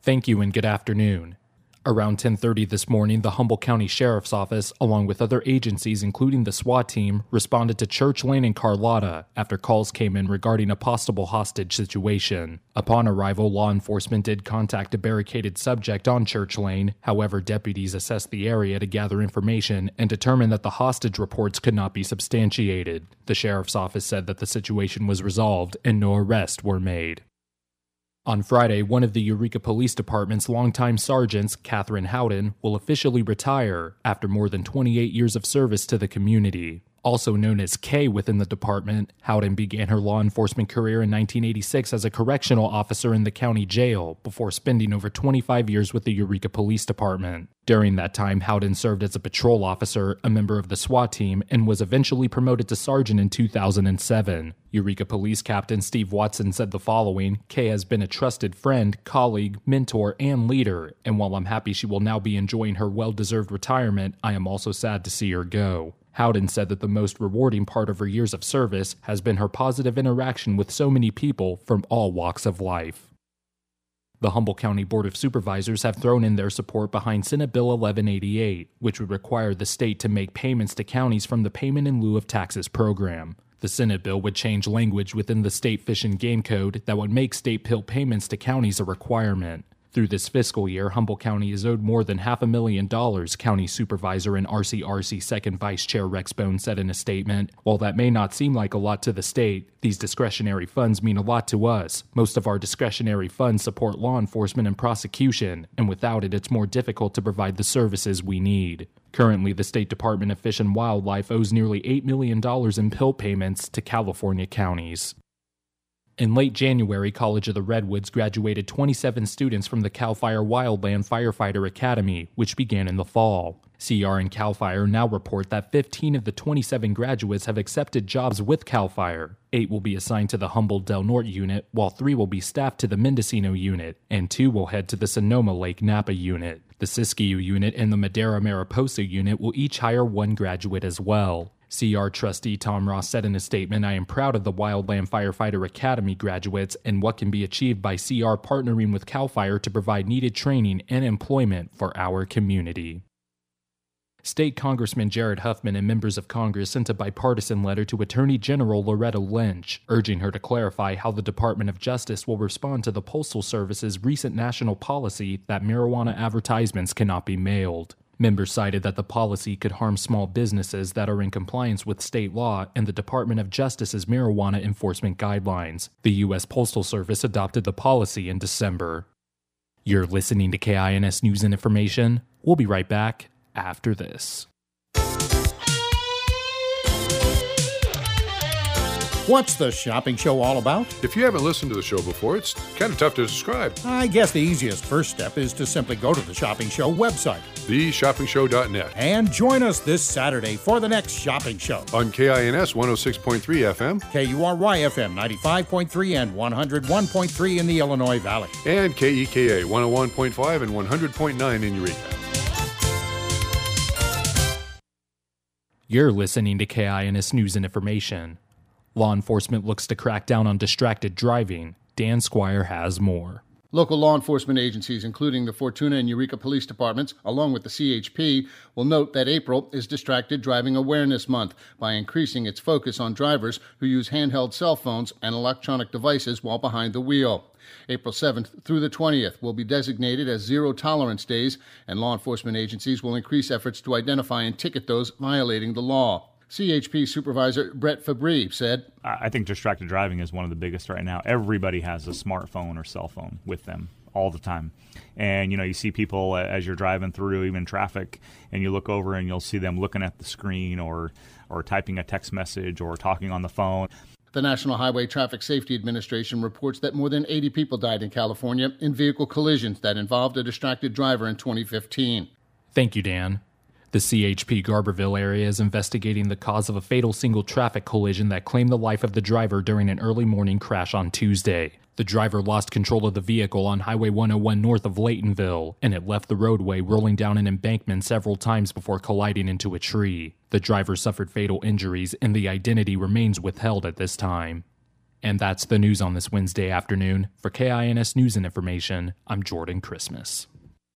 Thank you and good afternoon. Around 10:30 this morning, the Humboldt County Sheriff's Office, along with other agencies including the SWAT team, responded to Church Lane in Carlotta after calls came in regarding a possible hostage situation. Upon arrival, law enforcement did contact a barricaded subject on Church Lane. However, deputies assessed the area to gather information and determined that the hostage reports could not be substantiated. The Sheriff's Office said that the situation was resolved and no arrests were made. On Friday, one of the Eureka Police Department's longtime sergeants, Catherine Howden, will officially retire after more than 28 years of service to the community. Also known as Kay within the department, Howden began her law enforcement career in 1986 as a correctional officer in the county jail before spending over 25 years with the Eureka Police Department. During that time, Howden served as a patrol officer, a member of the SWAT team, and was eventually promoted to sergeant in 2007. Eureka Police Captain Steve Watson said the following: Kay has been a trusted friend, colleague, mentor, and leader, and while I'm happy she will now be enjoying her well-deserved retirement, I am also sad to see her go. Howden said that the most rewarding part of her years of service has been her positive interaction with so many people from all walks of life. The Humboldt County Board of Supervisors have thrown in their support behind Senate Bill 1188, which would require the state to make payments to counties from the Payment in Lieu of Taxes program. The Senate bill would change language within the State Fish and Game Code that would make state PIL payments to counties a requirement. Through this fiscal year, Humboldt County is owed more than $500,000, County Supervisor and RCRC Second Vice Chair Rex Bone said in a statement. While that may not seem like a lot to the state, these discretionary funds mean a lot to us. Most of our discretionary funds support law enforcement and prosecution, and without it, it's more difficult to provide the services we need. Currently, the State Department of Fish and Wildlife owes nearly $8 million in PIL payments to California counties. In late January, College of the Redwoods graduated 27 students from the CAL FIRE Wildland Firefighter Academy, which began in the fall. CR and CAL FIRE now report that 15 of the 27 graduates have accepted jobs with CAL FIRE. 8 will be assigned to the Humboldt Del Norte unit, while 3 will be staffed to the Mendocino unit, and 2 will head to the Sonoma Lake Napa unit. The Siskiyou unit and the Madera Mariposa unit will each hire 1 graduate as well. CR trustee Tom Ross said in a statement, "I am proud of the Wildland Firefighter Academy graduates and what can be achieved by CR partnering with CAL FIRE to provide needed training and employment for our community." State Congressman Jared Huffman and members of Congress sent a bipartisan letter to Attorney General Loretta Lynch, urging her to clarify how the Department of Justice will respond to the Postal Service's recent national policy that marijuana advertisements cannot be mailed. Members cited that the policy could harm small businesses that are in compliance with state law and the Department of Justice's marijuana enforcement guidelines. The U.S. Postal Service adopted the policy in December. You're listening to KINS News and Information. We'll be right back after this. What's the shopping show all about? If you haven't listened to the show before, it's kind of tough to describe. I guess the easiest first step is to simply go to the Shopping Show website, theshoppingshow.net, and join us this Saturday for the next shopping show. On KINS 106.3 FM, KURY FM 95.3 and 101.3 in the Illinois Valley, and KEKA 101.5 and 100.9 in Eureka. You're listening to KINS News and Information. Law enforcement looks to crack down on distracted driving. Dan Squire has more. Local law enforcement agencies, including the Fortuna and Eureka Police Departments, along with the CHP, will note that April is Distracted Driving Awareness Month by increasing its focus on drivers who use handheld cell phones and electronic devices while behind the wheel. April 7th through the 20th will be designated as Zero Tolerance Days, and law enforcement agencies will increase efforts to identify and ticket those violating the law. CHP Supervisor Brett Fabry said, I think distracted driving is one of the biggest right now. Everybody has a smartphone or cell phone with them all the time. And, you see people as you're driving through even traffic, and you look over and you'll see them looking at the screen or typing a text message or talking on the phone. The National Highway Traffic Safety Administration reports that more than 80 people died in California in vehicle collisions that involved a distracted driver in 2015. Thank you, Dan. The CHP Garberville area is investigating the cause of a fatal single traffic collision that claimed the life of the driver during an early morning crash on Tuesday. The driver lost control of the vehicle on Highway 101 north of Laytonville, and it left the roadway, rolling down an embankment several times before colliding into a tree. The driver suffered fatal injuries, and the identity remains withheld at this time. And that's the news on this Wednesday afternoon. For KINS News and Information, I'm Jordan Christmas.